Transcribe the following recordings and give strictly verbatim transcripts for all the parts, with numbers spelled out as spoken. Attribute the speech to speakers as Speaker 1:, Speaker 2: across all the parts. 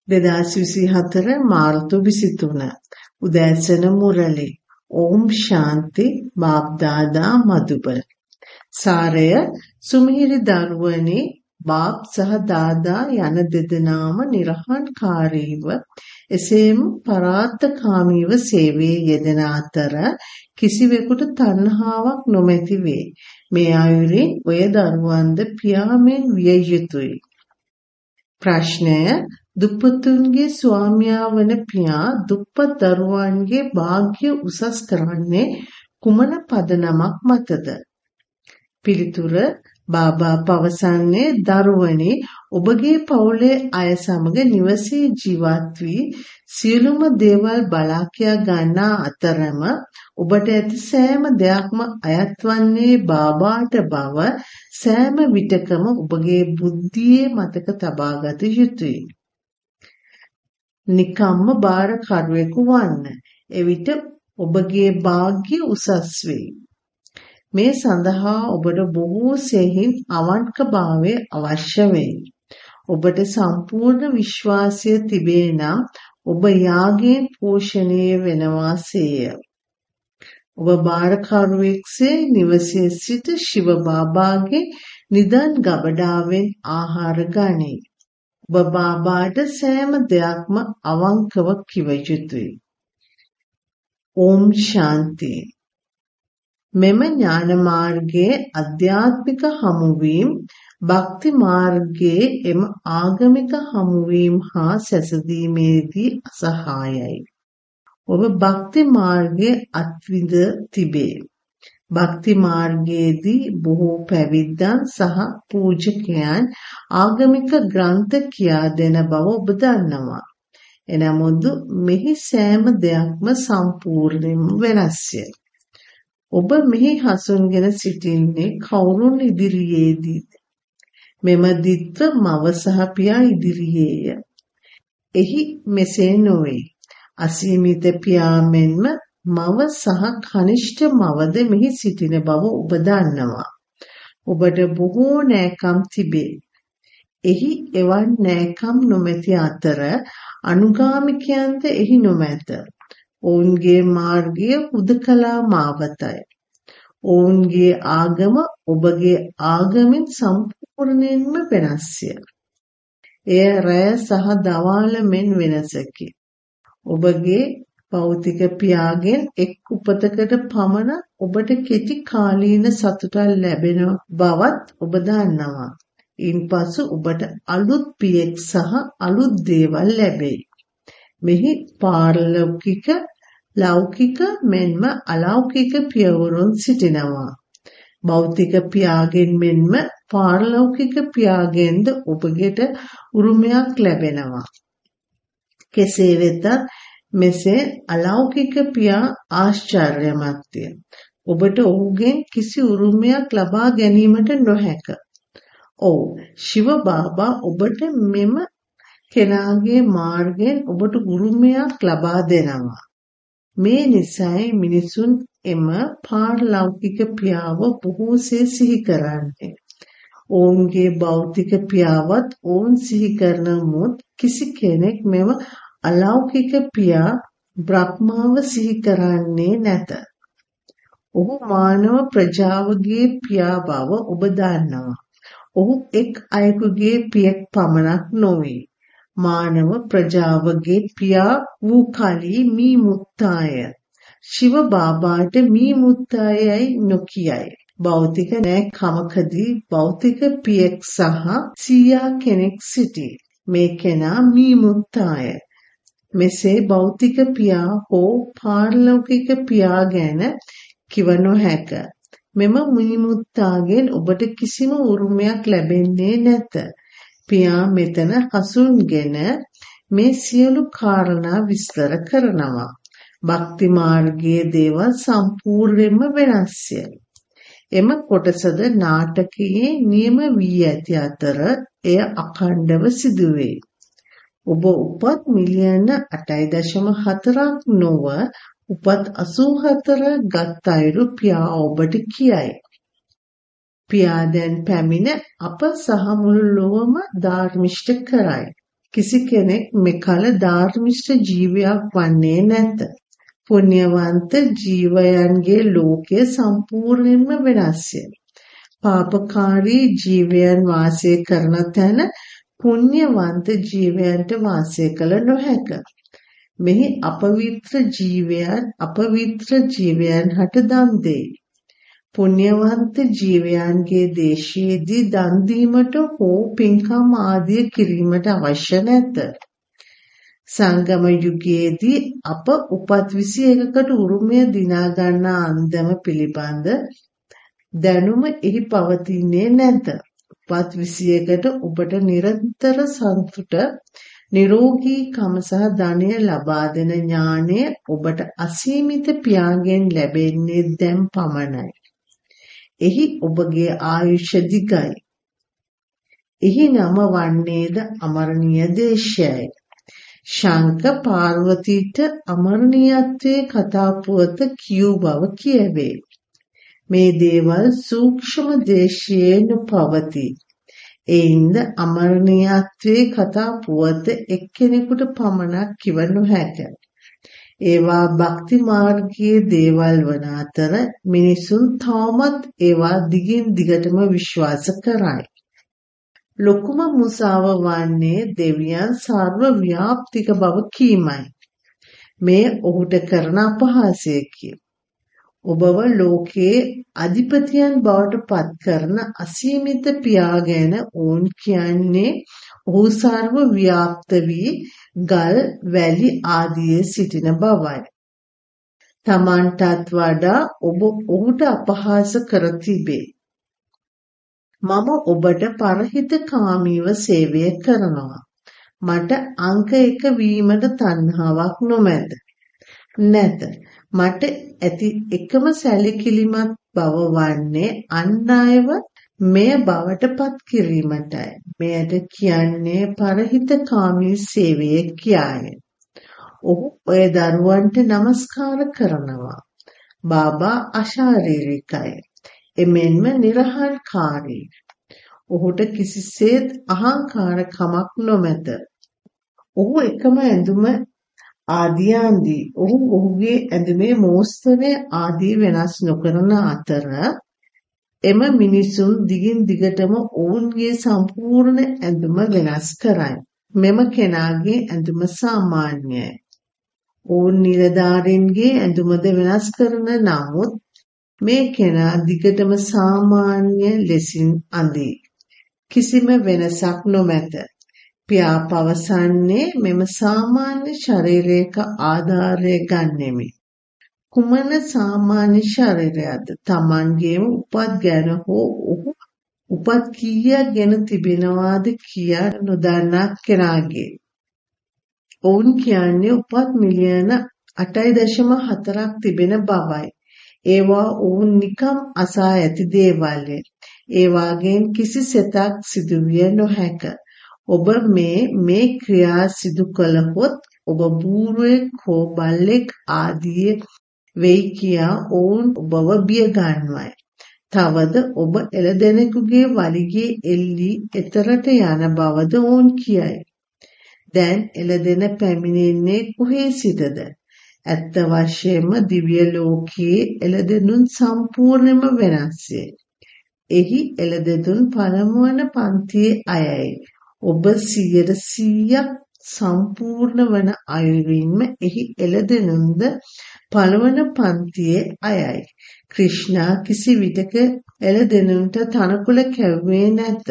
Speaker 1: දෙදාස් විසිහතර මාර්තු විසිතුන උදෑසන මුරලි ඕම් ශාන්ති බාබ්දාදා මදුබල සාරය සුමිහිරි දරුවනි බාබ් සහ දාදා යන දෙදෙනාම නිර්හංකාරීව එසේම පරාර්ථකාමීව සේවයේ යෙදෙන අතර කිසිවෙකුට තණ්හාවක් නොමැති වේ. මේ අයුරින් ඔය දරුවන්ද පියාමෙන් විය යුතුය. ප්‍රශ්නය දුප්පතුන්ගේ ස්වාමියා වන පියා දුප්පත් දරුවන්ගේ වාග්ය උසස් කරන්නේ කුමන පදනමක් මතද? පිළිතුර බාබා පවසන්නේ දරුවනි ඔබගේ පවුලේ අය සමග නිවසේ ජීවත් වී සියලුම දේවල් බලා කියා ගන්නා අතරම ඔබට ඇති සෑම දෙයක්ම අයත් වන්නේ බාබාට බව සෑම විටකම ඔබගේ බුද්ධියේ මතක තබාගත යුතුය. නිකම්ම බාරකරුවෙකු වන්න. එවිට ඔබගේ වාග්ය උසස් වේ. මේ සඳහා ඔබට බොහෝ සෙයින් අවංකභාවය අවශ්‍ය වේ. ඔබට සම්පූර්ණ විශ්වාසය තිබේ නම් ඔබ යාගයෙන් පෝෂණය වෙනවාසේය. ඔබ බාරකරුවෙක්සේ නිවසේ සිට ශිව බාබාගේ නිදන් ගබඩාවෙන් ආහාර ගනී. ඔබ බාබාට සෑම දෙයක්ම අවංකව කිව යුතුය. ඕම් ශාන්ති. මෙම ඥාන මාර්ගයේ අධ්‍යාත්මික හමුවීම භක්ති මාර්ගයේ එම ආගමික හමුවීම හා සැසඳීමේදී අසහායයි. ඔබ භක්ති මාර්ගයේ අත්විඳ තිබේ. භක්ති මාර්ගයේදී බොහෝ පැවිද්දන් සහ පූජකයන් ආගමික ග්‍රන්ථ කියා දෙන බව ඔබ දන්නවා. එනමුත් මෙහි සෑම දෙයක්ම සම්පූර්ණයෙන්ම වෙනස්ය. ඔබ මෙහි හසුන්ගෙන සිටින්නේ කවුරුන් ඉදිරියේදීද? මෙම දිත්ව මව සහ පියා ඉදිරියේය. එහි මෙසේ නොවේ. අසීමිත පියා මෙන්ම මව සහ කනිෂ්ඨ මවද මෙහි සිටින බව ඔබ දන්නවා. ඔබට බොහෝ නෑකම් තිබේ. එහි එවන් නෑකම් නොමැති අතර අනුගාමිකයන්ද එහි නොමැත. ඔවුන්ගේ මාර්ගය හුදකලා මාවතයි. ඔවුන්ගේ ආගම ඔබගේ ආගමෙන් සම්පූර්ණයෙන්ම වෙනස්ය. එය රැය සහ දවාල මෙන් වෙනසකි. ඔබගේ භෞතික පියාගෙන් එක් උපතකට පමණ ඔබට කෙටි කාලීන සතුටක් ලැබෙන බවත් ඔබ දන්නවා. ඉන්පසු ඔබට අලුත් පියෙක් සහ අලුත් දේවල් ලැබෙයි. මෙහි පාරලෞකික ලෞකික මෙන්ම අලෞකික පියවරුන් සිටිනවා. භෞතික පියාගෙන් මෙන්ම පාරලෞකික පියාගෙන්ද ඔබට උරුමයක් ලැබෙනවා. කෙසේ වෙතත් මෙසේ අලෞකික පියා ආශ්චර්යමත්ය. ඔබට ඔහුගෙන් කිසි උරුමයක් ලබා ගැනීමට නොහැක. ඔව්, ශිව බාබා ඔබට මෙම කෙනාගේ මාර්ගයෙන් ඔබට උරුමයක් ලබා දෙනවා. මේ නිසයි මිනිසුන් එම පාරලෞකික පියාව බොහෝසේ සිහි කරන්නේ. ඔවුන්ගේ භෞතික පියාවත් ඔවුන් සිහි කරන මුත් කිසි කෙනෙක් මෙම අලෞකික පියා බ්‍රහ්මාව සිහි කරන්නේ නැත. ඔහු මානව ප්‍රජාවගේ පියා බව ඔබ දන්නවා. ඔහු එක් අයෙකුගේ පියෙක් පමණක් නොවේ. මානව ප්‍රජාවගේ පියා වූ කලී මී මුත්තාය. ශිව බාබාට මී මුත්තායයි නොකියයි. භෞතික නෑ කමකදී භෞතික පියෙක් සහ සීයා කෙනෙක් සිටී. මේ කෙනා මී මුත්තාය. මෙසේ භෞතික පියා හෝ පාරලෞකික පියා ගැන කිව නොහැක. මෙම මී මුත්තාගෙන් ඔබට කිසිම උරුමයක් ලැබෙන්නේ නැත. පියා මෙතන හසුන්ගෙන මේ සියලු කාරණා විස්තර කරනවා. භක්ති මාර්ගයේ දේවල් සම්පූර්ණයෙන්ම වෙනස්ය. එම කොටසද නාටකයේ නියම වී ඇති අතර එය අඛණ්ඩව සිදුවේ. ඔබ උපත් මිලියන අටයි දශම හතරක් නොව උපත් අසූ හතර ගත් අයුරු පියා ඔබට කියයි. පියා දැන් පැමිණ අප සහ මුළු ලොවම ධර්මිෂ්ඨ කරයි. කිසි කෙනෙක් මෙකල ධාර්මිෂ්ඨ ජීවයක් වන්නේ නැත. පුණ්‍යවන්ත ජීවයන්ගේ ලෝකය සම්පූර්ණයෙන්ම වෙනස්ය. පාපකාරී ජීවයන් වාසය කරන තැන පුණ්‍යවන්ත ජීවයන්ට වාසය කළ නොහැක. මෙහි අපවිත්‍ර ජීවයන් අපවිත්‍ර ජීවයන් හට දන් දෙයි. පුණ්‍යවන්ත ජීවයන්ගේ දේශයේදී දන් දීමට හෝ පින්කම් ආදිය කිරීමට අවශ්‍ය නැත. සංගම යුගයේදී අප උපත් විසි එකකට උරුමය දිනා ගන්නා අන්දම පිළිබඳ දැනුම එහි පවතින්නේ නැත. උපත් විසි එකට ඔබට නිරන්තර සතුට, නිරෝගීකම සහ ධනය ලබා දෙන ඥානය ඔබට අසීමිත පියාගෙන් ලැබෙන්නේ දැන් පමණයි. එහි ඔබගේ ආයුෂ දිගයි. එහි නම වන්නේද අමරණීය දේශයයි. ශංක පාර්වතීට අමරණීයත්වයේ කතා පුවත කියූ බව කියවේ. මේ දේවල් සූක්ෂම දේශයේ නොපවතී. එයින්ද අමරණීයත්වයේ කතා පුවත එක්කෙනෙකුට පමණක් කිව නොහැක. ඒවා භක්ති මාර්ගයේ දේවල් වන අතර මිනිසුන් තවමත් ඒවා දිගින් දිගටම විශ්වාස කරයි. ලොකුම මුසාව වන්නේ දෙවියන් සර්ව ව්‍යාප්තික බව කීමයි. මේ ඔහුට කරන අපහාසයකි. ඔබව ලෝකයේ අධිපතියන් බවට පත් කරන අසීමිත පියා ගැන ඕන් කියන්නේ ඔහු සර්ව ව්‍යාප්ත වී ගල් වැලි ආදියේ සිටින බවයි. තමන්ටත් වඩා ඔබ ඔහුට අපහාස කර තිබේ. මම ඔබට පරහිතකාමීව සේවය කරනවා. මට අංක එක වීමට තණ්හාවක් නොමැත. නැත. මට ඇති එකම සැලකිලිමත් බව වන්නේ අන් අයව මෙය බවට පත් කිරීමටයි. මෙයට කියන්නේ පරහිතකාමී සේවය කියයි. ඔහු ඔය දරුවන්ට නමස්කාර කරනවා. බාබා අශාරීරිකයි. එමෙන්ම නිර්හල්කාරී. ඔහුට කිසිසේත් අහංකාරකමක් නොමැත. ඔහු එකම ඇඳුම ආදියන්දී ඔහු ඔහුගේ ඇඳුමේ මෝස්තරය ආදී වෙනස් නොකරන අතර එම මිනිසුන් දිගින් දිගටම ඔවුන්ගේ සම්පූර්ණ ඇඳුම වෙනස් කරයි. මෙම කෙනාගේ ඇඳුම සාමාන්‍යයි. ඔවුන් නිලධාරීන්ගේ ඇඳුමද වෙනස් කරන නමුත් මේ කෙනා දිගටම සාමාන්‍ය ලෙසින් අඳී. කිසිම වෙනසක් නොමැත. පියා පවසන්නේ මෙම සාමාන්‍ය ශරීරයක ආධාරය ගන්නෙමි. කුමන සාමාන්‍ය ශරීරයක්ද? Tamanගේම උපත් ගැන හෝ ඔහු උපත් කීයක් ගැන තිබෙනවාද කියා නොදන්නා කෙනාගේ. ඔවුන් කියන්නේ උපත් මිලියන අටයි දශම හතරක් තිබෙන බවයි. ඒවා ඔවුන් නිකම් අසා ඇති දේවල්ය. ඒවාගෙන් කිසිසේතක් සිදුවිය නොහැක. ඔබ මේ මේ ක්‍රියා සිදු කළහොත් ඔබ බූරුවෙක් හෝ බල්ලෙක් ආදී වෙයි කියා ඔවුන් ඔබව බිය ගන්වයි. තවද ඔබ එළදෙනෙකුගේ වලිගයේ එල්ලී එතරට යන බවද ඔවුන් කියයි. දැන් එළදෙන පැමිණෙන්නේ කොහේ සිටද? ඇත්ත වශයෙන්ම දිව්‍ය ලෝකයේ එළදෙනුන් සම්පූර්ණයෙන්ම වෙනස්ය. එහි එළදෙනුන් පළමුවන පන්තියේ අයයි. ඔබ සියයට සීයක් සම්පූර්ණ වන අයුරින්ම එහි එළදෙනුන්ද පළවන පන්තියේ අයයි. ක්‍රිෂ්ණා කිසි විටක එළදෙනුන්ට තනකොළ කැවුවේ නැත.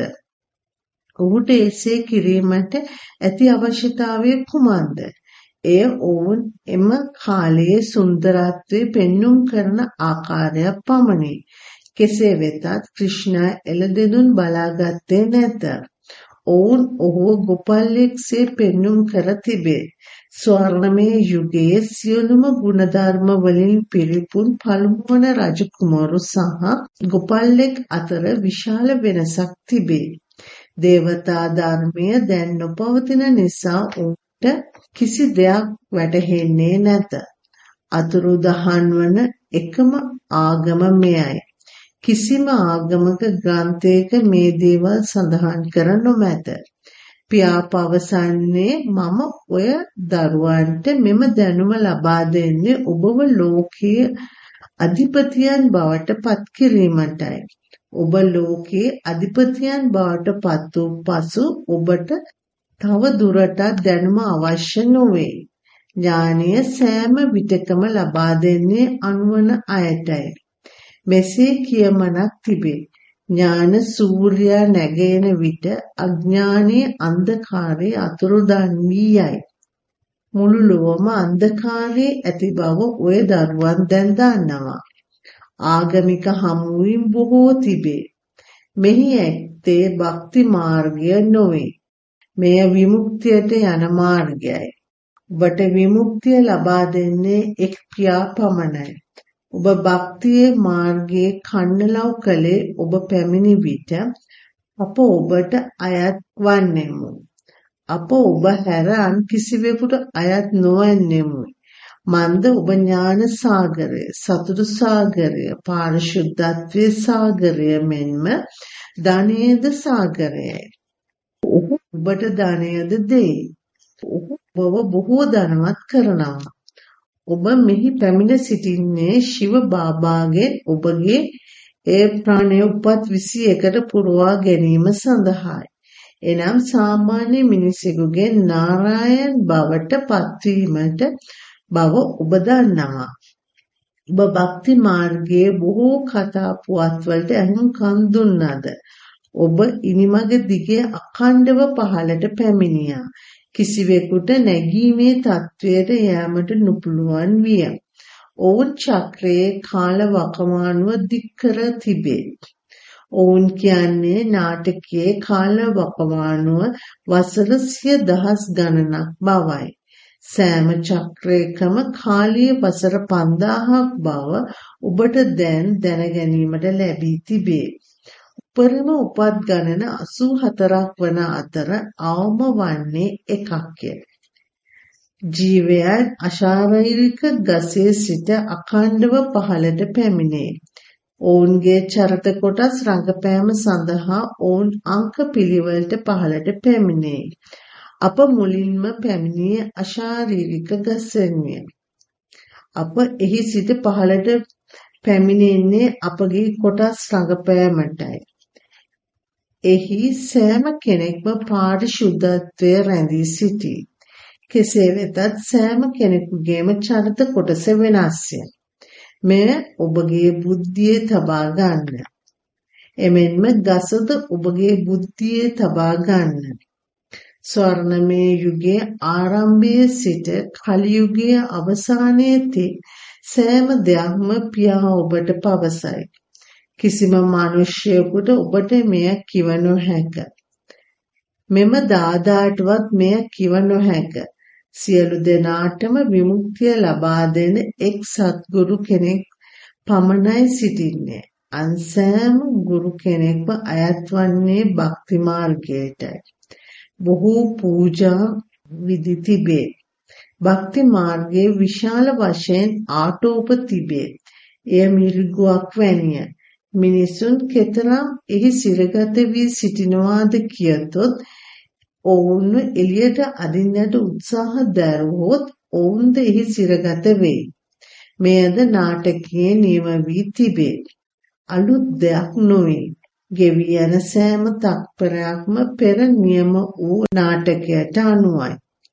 Speaker 1: ඔහුට එසේ කිරීමට ඇති අවශ්‍යතාවය කුමක්ද? එය ඔවුන් එම කාලයේ සුන්දරත්වය පෙන්눔 කරන ආකාරයක් පමණි. කෙසේ වෙතත් ක්‍රිෂ්ණා එළදෙනුන් බලාගත්තේ නැත. ඔවුන් ඔහුව ගොපල්ලෙක්සේ පෙන්눔 කර තිබේ. ස්වර්ණමය යුගයේ සියලුම ගුණධර්ම වලින් පිරිපුන් පළමුවන රජකුමරු සහ ගොපල්ලෙක් අතර විශාල වෙනසක් තිබේ. දේවතා ධර්මය දැන් නොපවතින නිසා ඔවුන්ට කිසි දෙයක් වැටහෙන්නේ නැත. අතුරුදහන් වන එකම ආගම මෙයයි. කිසිම ආගමක ග්‍රන්ථයක මේ දේවල් සඳහන් කර නොමැත. පියා පවසන්නේ මම ඔය දරුවන්ට මෙම දැනුම ලබා දෙන්නේ ඔබව ලෝකයේ අධිපතියන් බවට පත් කිරීමටයි. ඔබ ලෝකයේ අධිපතියන් බවට පත් වූ පසු ඔබට තව දුරටත් දැනුම අවශ්‍ය නොවේ. ඥානය සෑම විටකම ලබා දෙන්නේ අනුවන අයටයි. මෙසේ කියමනක් තිබේ. ඥාන සූර්යයා නැගෙන විට අඥානයේ අන්ධකාරයේ අතුරුදන් වී යයි. මුළු ලොවම අන්ධකාරයේ ඇති බව ඔය දරුවන් දැන් දන්නවා. ආගමික හමුවීම් බොහෝ තිබේ. මෙහි ඇත්තේ භක්ති මාර්ගය නොවේ. මෙය විමුක්තියට යන මාර්ගයයි. ඔබට විමුක්තිය ලබා දෙන්නේ එක් පියා පමණයි. ඔබ භක්තියේ මාර්ගයේ කන්නලව් කළේ ඔබ පැමිණි විට අප ඔබට අයත් වන්නෙමු. අප ඔබ හැර අන් කිසිවෙකුට අයත් නොවන්නෙමු. මන්ද ඔබ ඥාන සාගරය, සතුට සාගරය, පාරිශුද්ධත්වයේ සාගරය මෙන්ම ධනයේද සාගරයයි. ඔහු ඔබට ධනයද දෙයි. ඔහු ඔබව බොහෝ ධනවත් කරනවා. ඔබ මෙහි පැමිණ සිටින්නේ ශිව බාබාගේ ඔබගේ ඒ ප්‍රාණය උපත් විසි එකට පුරවා ගැනීම සඳහායි. එනම් සාමාන්‍ය මිනිසෙකුගේ නාරායන් බවට පත්වීමට බව ඔබ දන්නවා. ඔබ භක්ති මාර්ගයේ බොහෝ කතා පුවත්වලට ඇහුම්කන් දුන්නද? ඔබ ඉනිමග දිගේ අඛණ්ඩව පහළට පැමිණියා. කිසිවෙකුට නැගීමේ තත්වයට යෑමට නොපුළුවන් විය. ඔවුන් චක්‍රයේ කාල වකවානුව දික් කර තිබේ. ඔවුන් කියන්නේ නාටකයේ කාල වකවානුව වසර සිය දහස් ගණනක් බවයි. සෑම චක්‍රයකම කාලීය වසර පන්දාහක් බව ඔබට දැන් දැනගැනීමට ලැබී තිබේ. උපරිම උපත් ගණන අසූ හතරක් වන අතර අවම වන්නේ එකක්ය. ජීවයන් අශාරීරික ගසේ සිට අඛණ්ඩව පහළට පැමිණේ. ඔවුන්ගේ චරිත කොටස් රඟපෑම සඳහා ඔවුන් අංක පිළිවෙලට පහළට පැමිණේ. අප මුලින්ම පැමිණියේ අශාරීරික ගසෙන්ය. අප එහි සිට පහළට පැමිණෙන්නේ අපගේ කොටස් රඟපෑමටයි. එහි සෑම කෙනෙක්ම පාරිශුද්ධත්වයේ රැඳී සිටී. කෙසේ වෙතත් සෑම කෙනෙකුගේම චරිත කොටස වෙනස්ය. මෙය ඔබගේ බුද්ධියේ තබා ගන්න. එමෙන්ම ගසද ඔබගේ බුද්ධියේ තබා ගන්න. ස්වර්ණමය යුගයේ ආරම්භයේ සිට කලි යුගයේ අවසානයේ තෙක් සෑම දෙයක්ම පියා ඔබට පවසයි. කිසිම මිනිසෙකුට ඔබට මෙය කිව නොහැක. මෙම දාදාටවත් මෙය කිව නොහැක. සියලු දෙනාටම විමුක්තිය ලබා දෙන එක් සත්ගුරු කෙනෙක් පමණයි සිටින්නේ. අන් සෑම ගුරු කෙනෙක්ම අයත් වන්නේ භක්ති මාර්ගයටයි. බොහෝ පූජා විධි තිබේ. භක්ති මාර්ගයේ විශාල වශයෙන් ආටෝප තිබේ. එය මිරිගුවක් වැනිය. මිනිසුන් කෙතරම් එහි සිරගත වී සිටිනවාද කියතොත් ඔවුන් එළියට අදින්නට උත්සාහ දැරුවොත් ඔවුන්ද එහි සිරගත වෙයි. මෙයද නාටකයේ නියම වී තිබේ. අලුත් දෙයක් නොවේ. ගෙවි යන සෑම තත්පරයක්ම පෙර නියම වූ නාටකයට අනුවයි.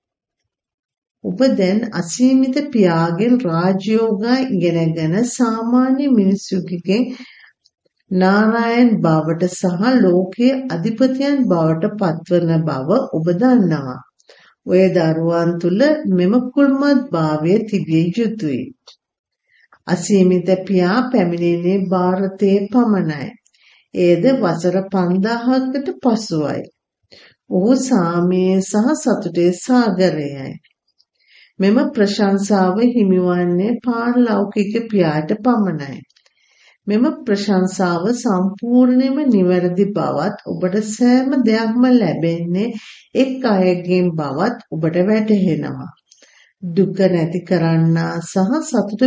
Speaker 1: ඔබ දැන් අසීමිත පියාගෙන් රාජයෝගා ඉගෙනගෙන සාමාන්‍ය මිනිසෙකුගේ නාරායන් බවට සහ ලෝකයේ අධිපතියන් බවට පත්වන බව ඔබ දන්නවා. ඔය දරුවන් තුල මෙම කුල්මත් භාවය තිබිය යුතුයි. අසීමිත පියා පැමිණෙන්නේ ಭಾರತයේ පමණයි. එයද වසර පන්දාහකට පසුවයි. ඔහු සාමයේ සහ සතුටේ සාගරයයි. මෙම ප්‍රශංසාව හිමිවන්නේ පාරලෞකික පියාට පමණයි. මෙම ප්‍රශංසාව සම්පූර්ණයෙන්ම නිවැරදි බවත් ඔබට සෑම දෙයක්ම ලැබෙන්නේ එක් අයගෙන් බවත් ඔබට වැටහෙනවා. දුක නැති කරන්නා සහ සතුට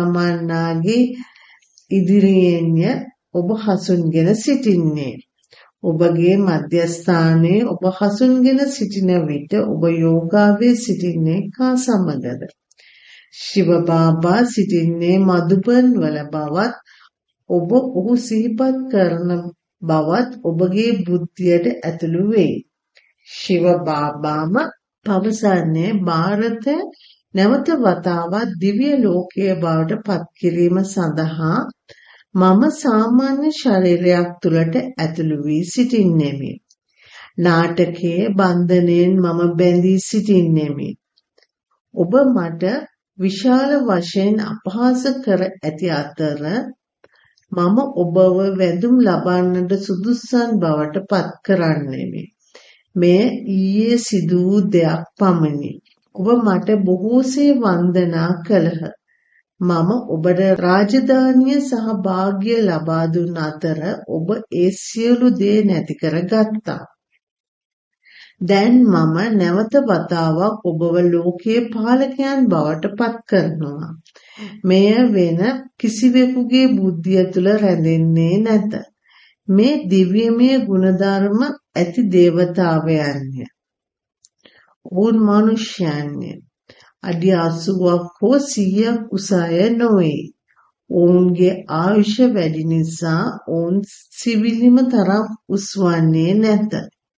Speaker 1: පිරිනමන්නාගේ ඉදිරියෙන්ය ඔබ හසුන්ගෙන සිටින්නේ. ඔබගේ මධ්‍යස්ථානයේ ඔබ හසුන්ගෙන සිටින විට ඔබ යෝගාවේ සිටින්නේ කා සමගද? ශිව බාබා සිටින්නේ මදුබන් වල බවත් ඔබ ඔහු සිහිපත් කරන බවත් ඔබගේ බුද්ධියට ඇතුළු වෙයි. ශිව බාබාම පවසන්නේ ಭಾರತ නැවත වතාවක් දිව්‍ය ලෝකයේ බවට පත් කිරීම සඳහා මම සාමාන්‍ය ශරීරයක් තුළට ඇතුළු වී සිටින්නෙමි. නාටකයේ බන්ධනයෙන් මම බැඳී සිටින්නෙමි. ඔබ මට විශාල වශයෙන් අපහාස කර ඇති අතර මම ඔබව වැඳුම් ලබන්නට සුදුස්සන් බවට පත් කරන්නෙමි. මෙය ඊයේ සිදු වූ දෙයක් පමණි. ඔබ මට බොහෝසේ වන්දනා කළහ. මම ඔබට රාජධානිය සහ භාග්‍ය ලබා දුන් අතර ඔබ ඒ සියලු දේ නැති කර ගත්තා. දැන් මම නැවත වතාවක් ඔබව ලෝකයේ පාලකයන් බවට පත් කරනවා. මෙය වෙන කිසිවෙකුගේ බුද්ධිය තුළ රැඳෙන්නේ නැත. මේ දිව්‍යමය ගුණධර්ම ඇති දේවතාවයන්ය. ඔවුන් මනුෂ්‍යයන්ය. අඩි අසූවක් හෝ සීයක් උස අය නොවේ. ඔවුන්ගේ ආයුෂ වැඩි නිසා ඔවුන් සිවිලිම තරම් උස් වන්නේ නැත.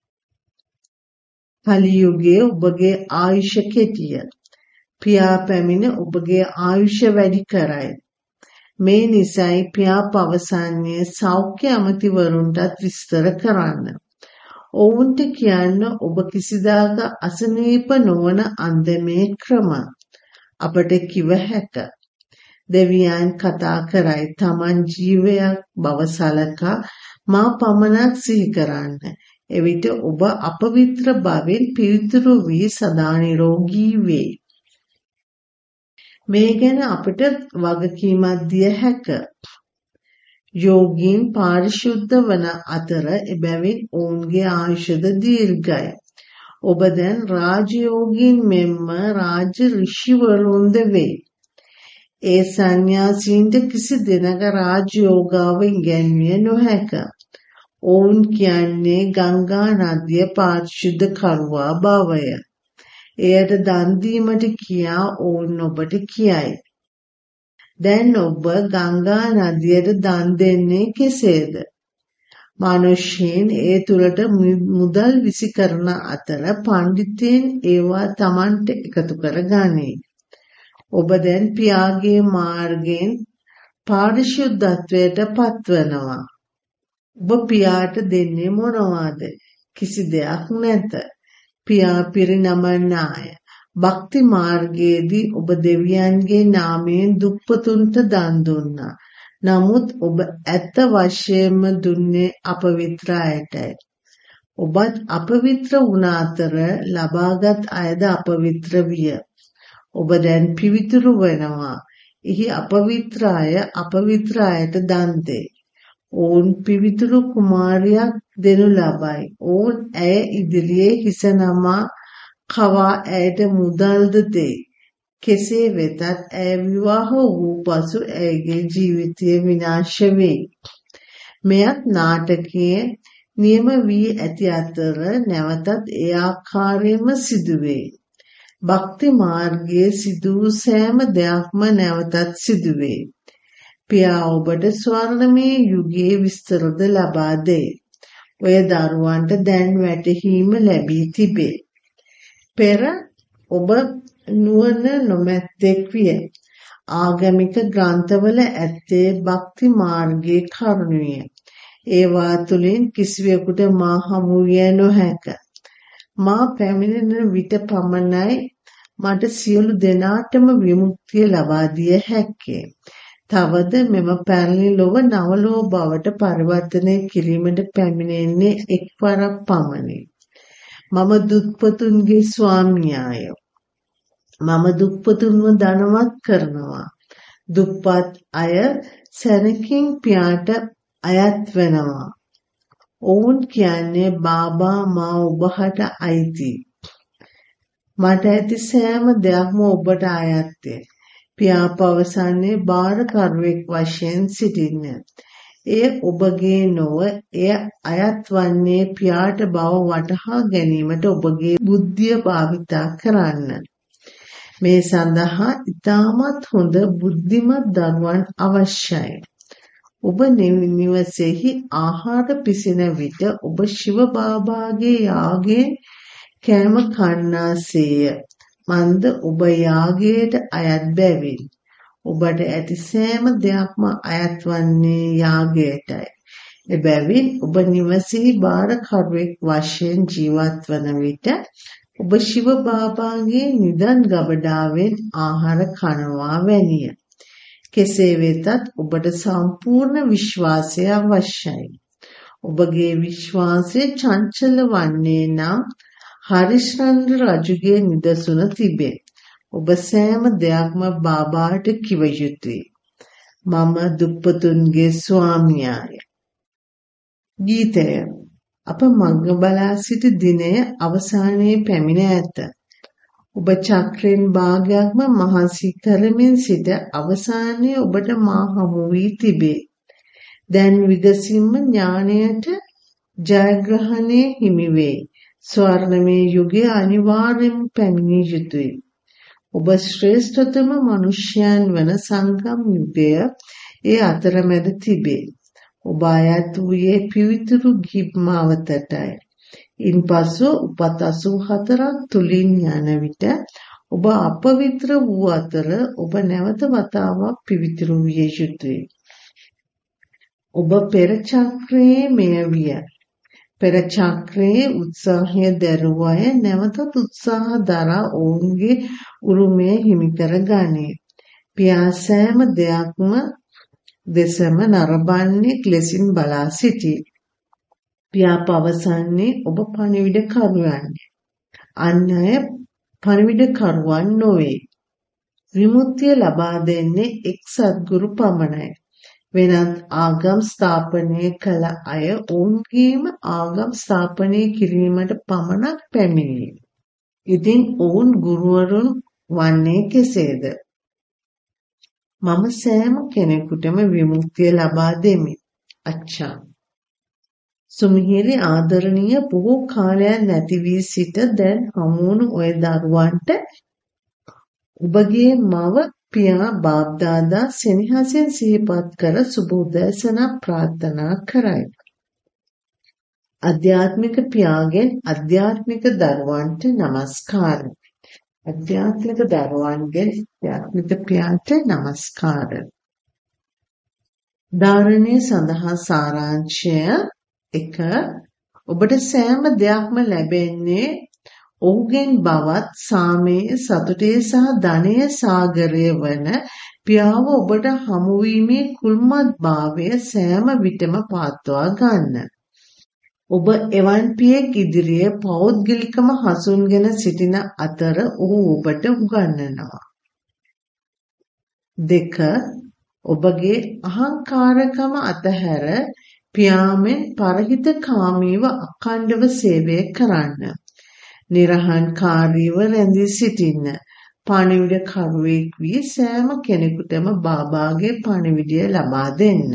Speaker 1: කලියුගයේ ඔබගේ ආයුෂ කෙටිය. පියා පැමිණ ඔබගේ ආයුෂ වැඩි කරයි. මේ නිසයි පියා පවසන්නේ සෞඛ්‍ය අමාත්‍යවරුන්ටත් විස්තර කරන්න. ඔවුන්ට කියන්න ඔබ කිසිදාක අසනීප නොවන අන්දමේ ක්‍රම අපට කිව හැක. දෙවියන් කතා කරයි තමන් ජීවයක් බව සලකා මා පමණක් සිහි කරන්න. එවිට ඔබ අපවිත්‍ර බවින් පිරිතුරු වී සදා නිරෝගී වේ. මේ ගැන අපිට වගකීමක් දිය හැක. යෝගීන් පාරිශුද්ධ වන අතර එබැවින් ඔවුන්ගේ ආයුෂද දීර්ඝයි. ඔබ දැන් රාජයෝගීන් මෙන්ම රාජ ඍෂිවරුන්ද වේ. ඒ සන්‍යාසීන්ට කිසි දිනක රාජයෝගාව ඉගැන්විය නොහැක. ඔවුන් කියන්නේ ගංගා නදිය පාරිශුද්ධ කරුවා බවය. එයට දන් දීමට කියා ඔවුන් ඔබට කියයි. දැන් ඔබ ගංගා නදියට දන් දෙන්නේ කෙසේද? මිනිසෙන් ඒ තුලට මුදල් විසි කරන අතර පඬිතෙන් ඒවා Tamanට එකතු කර ගනී. ඔබ දැන් පියාගේ මාර්ගයෙන් පාරිශුද්ධත්වයට පත්වනවා. ඔබ පියාට දෙන්නේ මොනවාද? කිසි දෙයක් නැත. පියා පිරිනමන්නාය. භක්ති මාර්ගයේදී ඔබ දෙවියන්ගේ නාමයෙන් දුප්පතුන්ට දන් දුන්නා. නමුත් ඔබ ඇත්ත වශයෙන්ම දුන්නේ අපවිත්‍ර අයටයි. ඔබත් අපවිත්‍ර වුණ අතර ලබාගත් අයද අපවිත්‍ර විය. ඔබ දැන් පිවිතුරු වෙනවා. එහි අපවිත්‍ර අය අපවිත්‍ර අයට දන් දෙයි. ඔවුන් පිවිතුරු කුමාරියක් දෙනු ලබයි. ඔවුන් ඇය ඉදිරියේ හිස නමා කවා ඇයට මුදල්ද දෙයි. කෙසේ වෙතත් ඇය විවාහ වූ පසු ඇයගේ ජීවිතය විනාශ වෙයි. මෙයත් නාටකයේ නියම වී ඇති අතර නැවතත් ඒ ආකාරයෙන්ම සිදුවේ. භක්ති මාර්ගයේ සිදු සෑම දෙයක්ම නැවතත් සිදුවේ. පියා ඔබට ස්වර්ණමය යුගයේ විස්තරද ලබා දෙයි. ඔය දරුවන්ට දැන් වැටහීම ලැබී තිබේ. පෙර ඔබ නුවණ නොමැත්තෙක් විය. ආගමික ග්‍රන්ථවල ඇත්තේ භක්ති මාර්ගයේ කරුණුය. ඒවා තුළින් කිසිවෙකුට මා හමු විය නොහැක. මා පැමිණෙන විට පමණයි මට සියලු දෙනාටම විමුක්තිය ලබා දිය හැක්කේ. තවද මෙම පැරණි ලොව නවලෝ බවට පරිවර්තනය කිරීමට පැමිණෙන්නේ එක්වරක් පමණි. මම දුප්පතුන්ගේ ස්වාමියාය. මම දුප්පතුන්ව ධනවත් කරනවා. දුප්පත් අය සැනකින් පියාට අයත් වෙනවා. ඔවුන් කියන්නේ බාබා මා ඔබට අයිති. මට ඇති සෑම දෙයක්ම ඔබට අයත්ය. පියා පවසන්නේ බාරකරුවෙක් වශයෙන් සිටින්න. එය ඔබගේ නොව එය අයත් වන්නේ පියාට බව වටහා ගැනීමට ඔබගේ බුද්ධිය භාවිතා කරන්න. මේ සඳහා ඉතාමත් හොඳ බුද්ධිමත් දරුවන් අවශ්‍යයි. ඔබ නිවසේහි ආහාර පිසෙන විට ඔබ ශිව බාබාගේ යාගයෙන් කෑම කන්නාසේය. මන්ද ඔබ යාගයට අයත් බැවින් ඔබට ඇති සෑම දෙයක්ම අයත් වන්නේ යාගයටයි. එබැවින් ඔබ නිවසේ බාරකරුවෙක් වශයෙන් ජීවත් වන විට ඔබ ශිව බාබාගේ නිදන් ගබඩාවෙන් ආහාර කනවා වැනිය. කෙසේ වෙතත් ඔබට සම්පූර්ණ විශ්වාසය අවශ්‍යයි. ඔබගේ විශ්වාසය චංචල වන්නේ නම් හරිශ්චන්ද්‍ර රජුගේ නිදසුන තිබේ. ඔබ සෑම දෙයක්ම බාබාට කිව යුතුයි. මම දුප්පතුන්ගේ ස්වාමියාය. ගීතය අප මඟ බලා සිටි දිනය අවසානයේ පැමිණ ඇත. ඔබ චක්‍රෙන් භාගයක්ම මහන්සි කරමින් සිට අවසානයේ ඔබට මා හමු වී තිබේ. දැන් විගසින්ම ඥාණයට ජයග්‍රහණය හිමි වේ. ස්වර්ණමය යුගයේ අනිවාර්යයෙන්ම පැමිණිය යුතුය. ඔබ ශ්‍රේෂ්ඨතම මනුෂ්‍යයන් වන සංගම් යුගය ඒ අතරමැද තිබේ. ඔබ අයත් වූයේ පිවිතුරු ගිම්මාවතටයි. ඉන්පසු උපත අසූ හතරක් තුලින් යන විට ඔබ අපවිත්‍ර වූ අතර ඔබ නැවත වතාවක් පිවිතුරු විය යුතුය. ඔබ පෙර චක්‍රයේ මෙය විය. පෙර චක්‍රයේ උත්සාහය දැරුව අය නැවතත් උත්සාහ දරා ඔවුන්ගේ උරුමය හිමි කර ගනී. පියා සෑම දෙයක්ම දෙසම නරඹන්නේ ලෙසින් බලා සිටී. පියා පවසන්නේ ඔබ පණිවිඩ කරුවන්නේ. අන් අය පණිවිඩ කරුවන් නොවේ. විමුක්තිය ලබා දෙන්නේ එක් සත්ගුරු පමණයි. වෙනත් ආගම් ස්ථාපනය කළ අය ඔවුන්ගේම ආගම් ස්ථාපනය කිරීමට පමණක් පැමිණේ. ඉතින් ඔවුන් ගුරුවරුන් වන්නේ කෙසේද? මම සෑම කෙනෙකුටම විමුක්තිය ලබා දෙමි. අච්චා. සුමිහිරි ආදරණීය බොහෝ කාලයක් නැති වී සිට දැන් හමුවුණු ඔය දරුවන්ට ඔබගේ මව පියා බාප්දාදා සෙනෙහසෙන් සිහිපත් කර සුබ උදෑසනක් ප්‍රාර්ථනා කරයි. අධ්‍යාත්මික පියාගෙන් අධ්‍යාත්මික දරුවන්ට නමස්කාර. අධ්‍යාත්මික දරුවන්ගෙන් අධ්‍යාත්මික පියාට නමස්කාර. ධාරණය සඳහා සාරාංශය එක. ඔබට සෑම දෙයක්ම ලැබෙන්නේ ඔහුගෙන් බවත් සාමයේ සතුටේ සහ ධනයේ සාගරය වන පියාව ඔබට හමුවීමේ කුල්මත් භාවය සෑම විටම පවත්වා ගන්න. ඔබ එවන් පියෙක් ඉදිරියේ පෞද්ගලිකම හසුන්ගෙන සිටින අතර ඔහු ඔබට උගන්වනවා. දෙක. ඔබගේ අහංකාරකම අතහැර පියාමෙන් පරහිතකාමීව අඛණ්ඩව සේවය කරන්න. නිර්හංකාරීව රැඳී සිටින්න. පණිවිඩ කරුවෙක් වී සෑම කෙනෙකුටම බාබාගේ පණිවිඩය ලබා දෙන්න.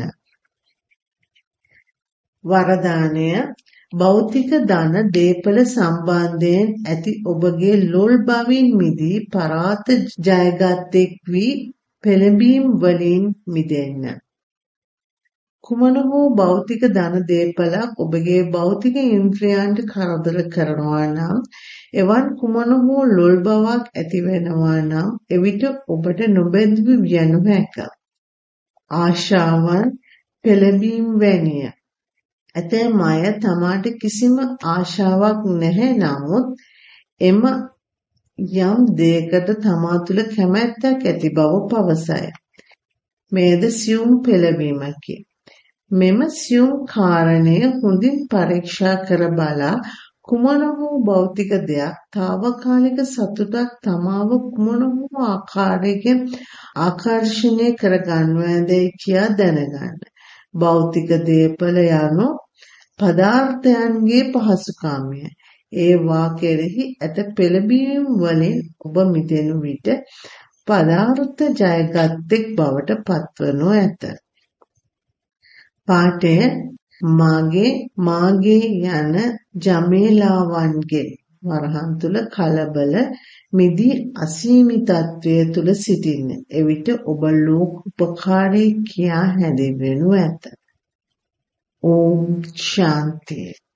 Speaker 1: වරදානය භෞතික ධන දේපල සම්බන්ධයෙන් ඇති ඔබගේ ලොල් බවින් මිදී පරාත ජයගත්තෙක් වී පෙළඹීම් වලින් මිදෙන්න. කුමන හෝ භෞතික ධන දේපලක් ඔබගේ භෞතික ඉන්ද්‍රියයන්ට කරදර කරනවා නම් එවන් කුමන හෝ ලොල් බවක් ඇති වෙනවා නම් එවිට ඔබට නොබැඳවි විය නොහැක. ආශාවන් පෙළඹීම් වැනිය. ඇතැම් අය තමාට කිසිම ආශාවක් නැහැ නමුත් එම යම් දෙයකට තමා තුළ කැමැත්තක් ඇති බව පවසයි. මේද සියුම් පෙළඹීමකි. මෙම සියුම් කාරණය හොඳින් පරීක්ෂා කර බලා කුමන හෝ භෞතික දෙයක් తాවකාලික සතුටක් තමාව කුමන හෝ ආකාරයකින් ආකර්ෂණය කර ගන්නවාදයි කියා දැනගන්න. භෞතික දේපල යනු පදාර්ථයන්ගේ පහසුකම්ය. ඒවා කෙරෙහි ඇත පෙළඹීම් වලින් ඔබ මිදෙනු විට පදාර්ථ ජයගත්තෙක් බවට පත්වනු ඇත. පාඨය මාගේ මාගේ යන ජමේලාවන්ගේ වරහන් තුල කලබල මිදී අසීමිතත්වය තුල සිටින්න. එවිට ඔබ ලෝක උපකාරී කියා හැඳින්වෙනු ඇත. ඕම් ශාන්තිය.